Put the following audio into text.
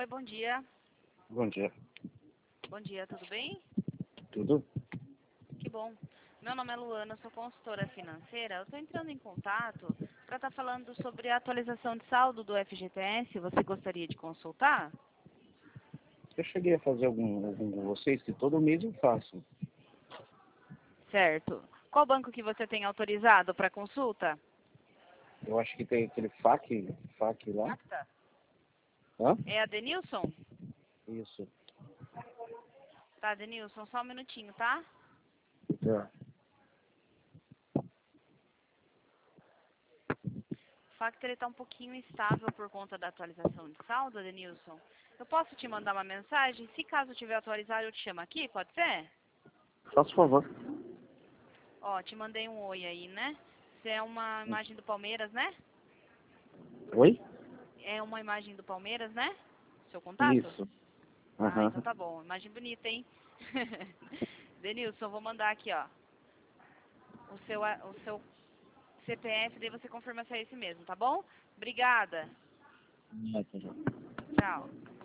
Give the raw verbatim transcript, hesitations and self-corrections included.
Oi, bom dia. Bom dia. Bom dia, tudo bem? Tudo? Que bom. Meu nome é Luana, sou consultora financeira. Eu estou entrando em contato para estar falando sobre a atualização de saldo do F G T S. Você gostaria de consultar? Eu cheguei a fazer algum, algum com vocês, que todo mês eu faço. Certo. Qual banco que você tem autorizado para consulta? Eu acho que tem aquele F A Q, F A Q lá. Facta. Hã? É a Denilson? Isso. Tá, Denilson, só um minutinho, tá? Tá. O Factor está um pouquinho instável por conta da atualização de saldo, Denilson. Eu posso te mandar uma mensagem? Se caso tiver atualizado, eu te chamo aqui, pode ser? Faça favor. Ó, te mandei um oi aí, né? Você é uma imagem do Palmeiras, né? Oi? É uma imagem do Palmeiras, né? Seu contato? Isso. Ah, Aham. então tá bom. Imagem bonita, hein? Denilson, vou mandar aqui, ó. O seu, o seu C P F, daí você confirma se é esse mesmo, tá bom? Obrigada. Uhum. Tchau.